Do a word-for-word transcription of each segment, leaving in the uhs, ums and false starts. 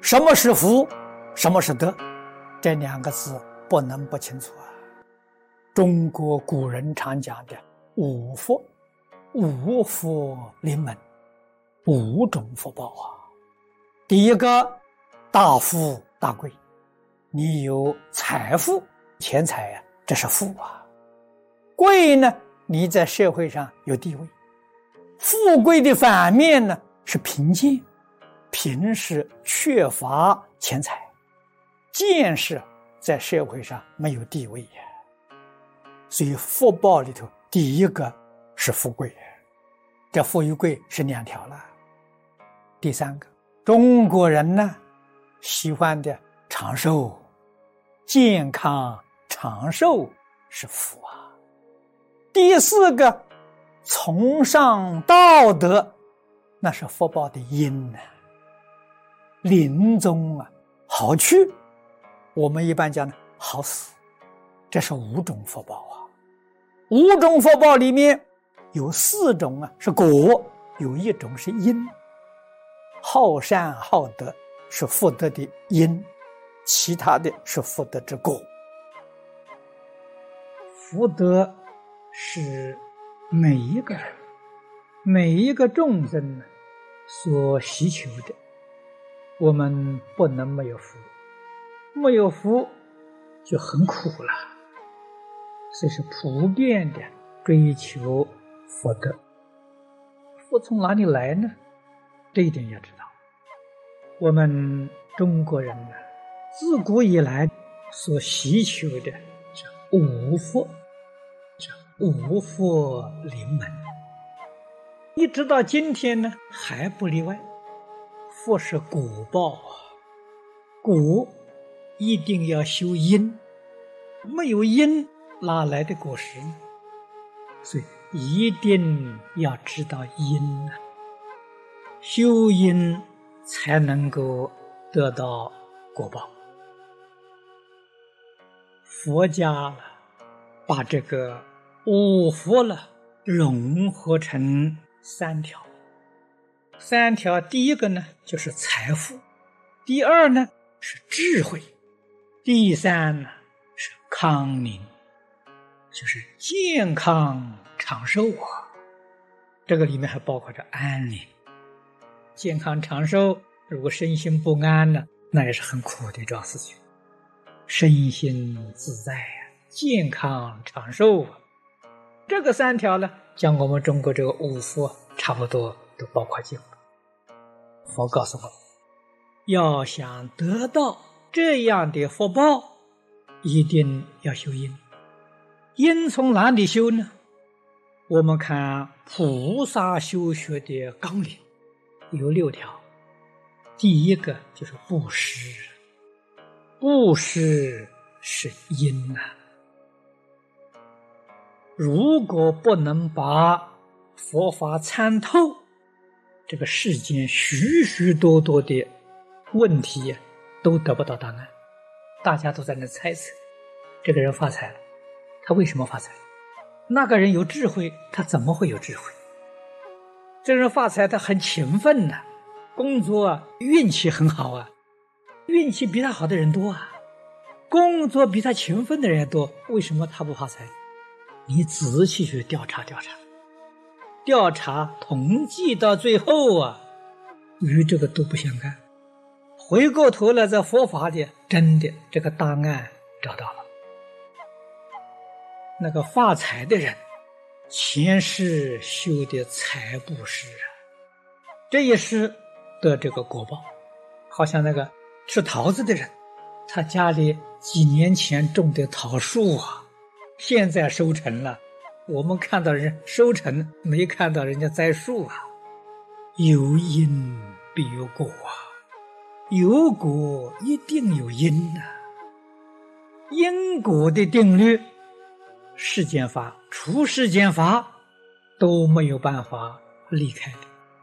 什么是福，什么是德，这两个字不能不清楚啊。中国古人常讲的五福，五福临门，五种福报啊。第一个，大富大贵，你有财富钱财啊，这是富啊。贵呢，你在社会上有地位。富贵的反面呢是贫贱，贫是缺乏钱财，贱是在社会上没有地位呀。所以福报里头第一个是富贵，这富与贵是两条了。第三个，中国人呢喜欢的长寿，健康长寿是福啊。第四个，崇尚道德，那是福报的因啊。临终啊好去，我们一般讲呢好死，这是五种福报啊。五种福报里面有四种啊是果，有一种是因。好善好德是福德的因，其他的是福德之果。福德是每一个人每一个众生呢所希求的，我们不能没有福，没有福就很苦了。所以是普遍的追求福德。福从哪里来呢？这一点要知道。我们中国人呢，自古以来所希求的是五福，是五福临门，一直到今天呢还不例外。福是果报啊，果一定要修因，没有因哪来的果实呢？所以一定要知道因啊，修因才能够得到果报。佛家把这个五福了融合成三条。三条，第一个呢就是财富，第二呢是智慧，第三呢是康宁，就是健康长寿啊。这个里面还包括着安宁。健康长寿，如果身心不安呢，那也是很苦的一桩事情。身心自在啊，健康长寿啊，这个三条呢，将我们中国这个五福差不多都包括进了。佛告诉我们，要想得到这样的福报，一定要修因。因从哪里修呢？我们看菩萨修学的纲领有六条。第一个就是布施，布施是因啊。如果不能把佛法参透，这个世间许许多多的问题都得不到答案。大家都在那猜测，这个人发财了，他为什么发财？那个人有智慧，他怎么会有智慧？这人发财，他很勤奋呐、啊，工作啊，运气很好啊，运气比他好的人多啊，工作比他勤奋的人多，为什么他不发财？你仔细去调查调查，调查统计到最后啊，与这个都不相干。回过头来，在佛法的真的这个答案找到了。那个发财的人，前世修的财布施啊，这也是得这个果报。好像那个吃桃子的人，他家里几年前种的桃树啊，现在收成了，我们看到人收成，没看到人家栽树啊。有因必有果啊，有果一定有因啊。因果的定律，世间法出世间法都没有办法离开的。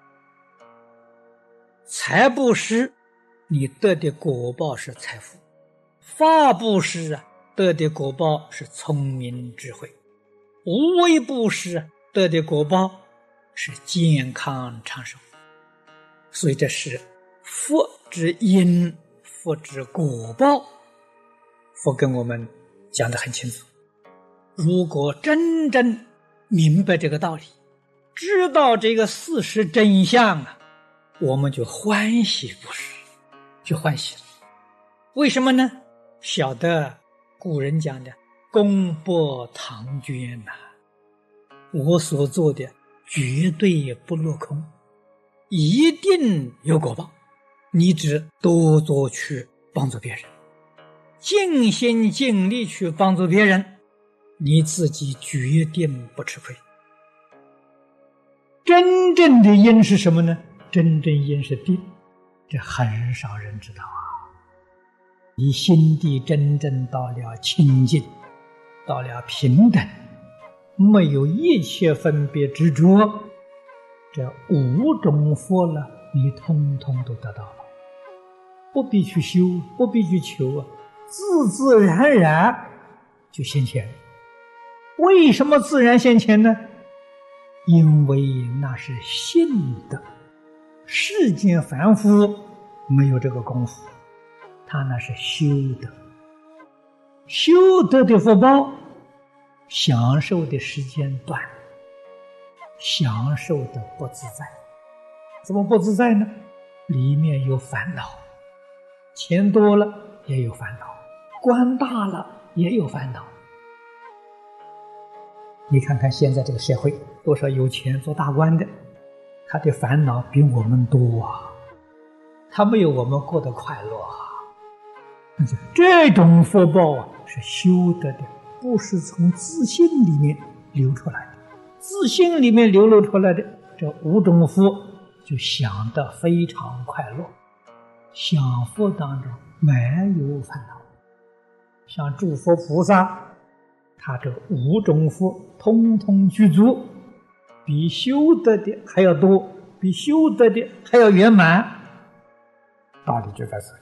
财布施，你得的果报是财富；法布施啊，得的果报是聪明智慧；无为布施得的果报是健康长寿。所以这是福之因，福之果报，佛跟我们讲得很清楚。如果真正明白这个道理，知道这个事实真相啊，我们就欢喜不是，就欢喜了。为什么呢？晓得古人讲的功薄唐捐呐、啊，我所做的绝对不落空，一定有果报。你只多多去帮助别人，尽心尽力去帮助别人，你自己决定不吃亏。真正的因是什么呢？真正因是定，这很少人知道啊。你心地真正到了清净，到了平等，没有一切分别执着，这五种福了，你通通都得到了，不必去修，不必去求啊，自自然然就现前。为什么自然现前呢？因为那是信德，世间凡夫没有这个功夫，他那是修德，修德的福报，享受的时间短，享受的不自在。怎么不自在呢？里面有烦恼，钱多了也有烦恼，官大了也有烦恼。你看看现在这个社会，多少有钱做大官的，他的烦恼比我们多啊，他没有我们过得快乐啊。这种福报啊，是修得的，不是从自信里面流出来的。自信里面流露出来的这五种福，就享得非常快乐，享福当中没有烦恼。像诸佛菩萨，他这五种福通通具足，比修得的还要多，比修得的还要圆满。道理就在这里。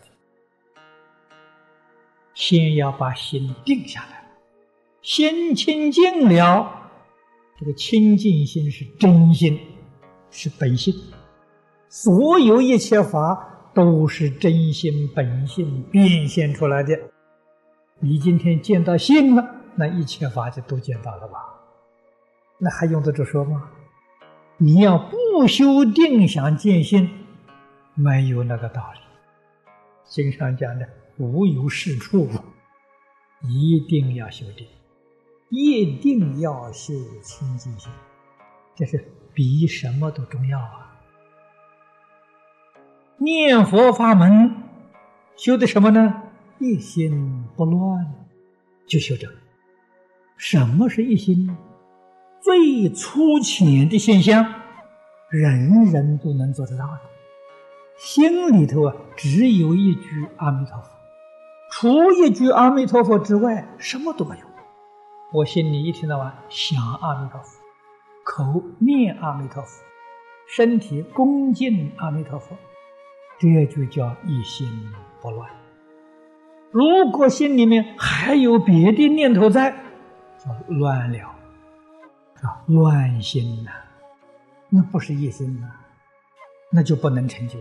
先要把心定下来，心清净了，这个清净心是真心，是本性，所有一切法都是真心本性变现出来的。你今天见到性了，那一切法就都见到了吧？那还用得着说吗？你要不修定想见性，没有那个道理。经上讲的无有是处，一定要修定，一定要修清净心，这是比什么都重要啊！念佛法门修的什么呢？一心不乱，就修这个。什么是一心？最粗浅的现象，人人都能做得到的。心里头啊，只有一句阿弥陀佛，除一句阿弥陀佛之外，什么都没有。我心里一天到晚想阿弥陀佛，口念阿弥陀佛，身体恭敬阿弥陀佛，这就叫一心不乱。如果心里面还有别的念头在，叫乱了，叫乱心呐、啊，那不是一心呐、啊，那就不能成就。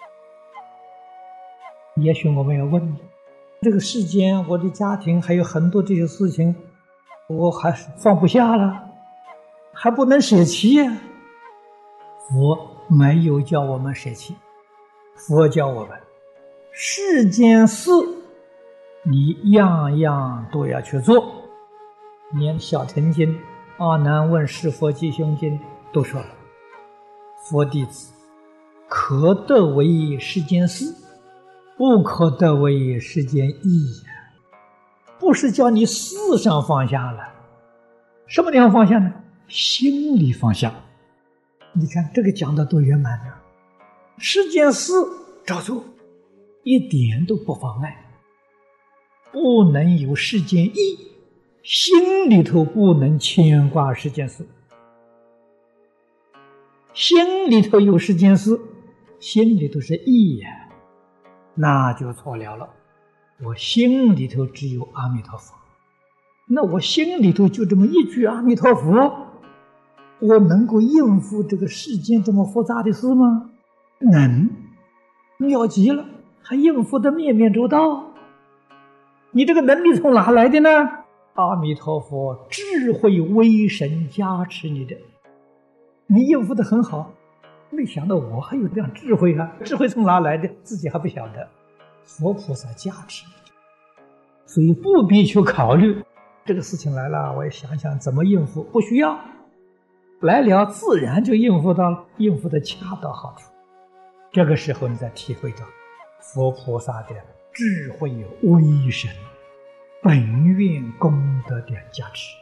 也许我们要问，这个世间我的家庭还有很多这些事情，我还是放不下了，还不能舍弃呀、啊。佛没有叫我们舍弃，佛教我们世间事你样样都要去做。连小乘经、阿难问释佛吉凶经都说了，佛弟子可得为世间事，不可得为世间义呀。不是叫你事上放下了，什么地方放下呢？心里放下。你看这个讲的多圆满啊！世间事照做，一点都不妨碍。不能有世间义，心里头不能牵挂世间事。心里头有世间事，心里头是义呀、啊，那就错了了。我心里头只有阿弥陀佛，那我心里头就这么一句阿弥陀佛，我能够应付这个世间这么复杂的事吗？能。 妙极了，还应付得面面周到。你这个能力从哪来的呢？阿弥陀佛智慧威神加持你的，你应付得很好。没想到我还有这样智慧啊！智慧从哪来的？自己还不晓得。佛菩萨加持你，所以不必去考虑这个事情来了，我也想想怎么应付，不需要。来了自然就应付到了，应付的恰到好处。这个时候你才体会到佛菩萨的智慧威神、本愿功德的加持。